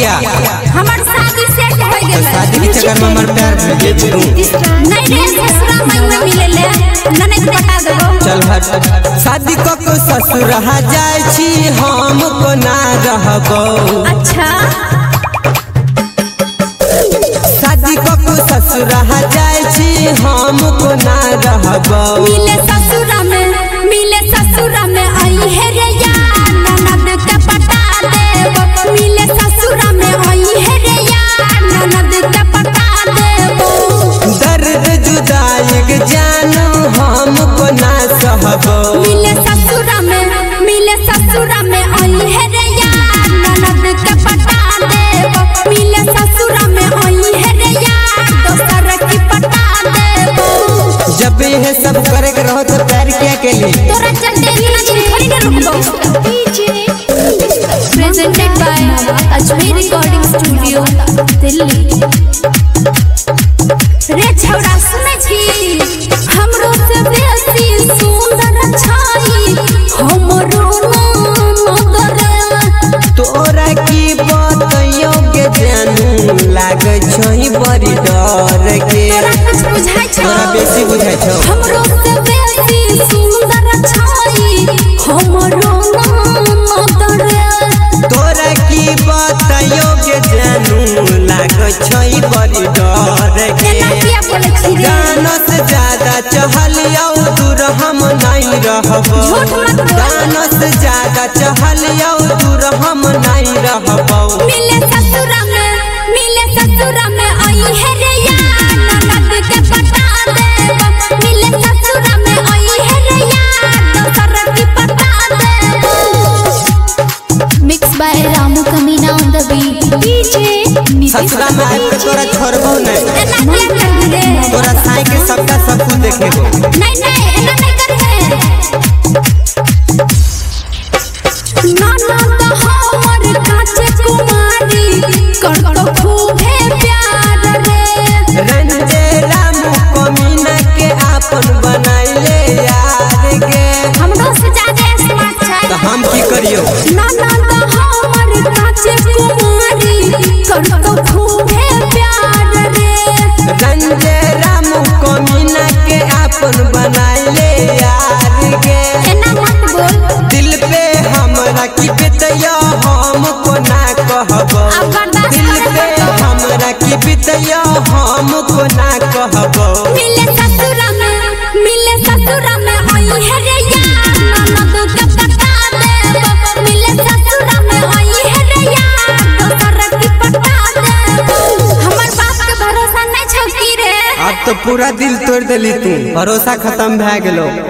किया? हमार शादी सेट हो गेल। शादी के चक्कर में हमर प्यार भेज दूं। नहीं रे ससुरा में मिले ले ननद बता देबो। चल हट। शादी को ससुर जाय छी हम को ना रहबो। अच्छा शादी को ससुर जाय छी हम को ना रहबो। मिले ससुरा में आई है रे यार ननद के पटा देबो। मिले ससुरा में आई है रे यार ननद के पटा देबो। दर्द जुदाई के जानू हम को ना सहबो। मिले ससुरा में आई है रे यार ननद के पटा देबो। मिले ससुरा में आई है रे यार दोसर की पटा देबो। जब ये सब करे के रहो तो प्यार क्या के लिए? तोरा चंदेली ना थोड़ी ना रुकबो। Presented by Ajmer recording studio Delhi. रे छौड़ा सुनै छी हमरो से बेसी सुंदर छाई हमरो नगर। तोरा की बतइयो के जानू लागे छई बड़ी डर के। तोरा कुछ बुझाय छ? तोरा बेसी बुझाय छ। हमरो से बेसी सुंदर छाई हमरो नगर। तोरा की बतइयो के जानू लागे छई बड़ी डर के। एना किया बोले छी रे? गानों से ज्यादा चहलियो दूर हम नहीं रहबो। झूठ मत बोल। गानों से ज्यादा चहलियो दूर हम नहीं रहबो। मिले ससुरा में आई है रे यार ननद के पटा देबो। मिले ससुरा में आई है रे यार दोसर की पटा देबो। मिक्स बाय रामू कमीना ऑन द बीट। डीजे ससुरा में आके तोरा छोड़बो नहीं। एना क्या कर रे? तोरा साई के सबका सब कुछ देखेबो। नहीं एना नहीं कर ननद हमर काचे कुमारी करतो खूबे प्यार रे। रंजे रामू कमीना के आपन बनाइले यार के। हमरो से ज्यादा स्मार्ट छै। तो हम की करियो? ननद हमर काचे कुमारी करतो खूबे प्यार रे। रंजे रामू कमीना के आपन बनाइले यार के। एना मत बोल। दिल पे हमरा की बितैया हम को ना कहबो। दिल पे हमरा की बितैया हम को ना कहबो। मिले ससुरा में आई है रे यार ननद के पटा देबो। मिले ससुरा में आई है रे यार दोसर की पटा देबो। हमर बाप के भरोसा नहीं छौ की रे? अब तो पूरा दिल तोड़ देली तू। भरोसा खत्म भए गेलो।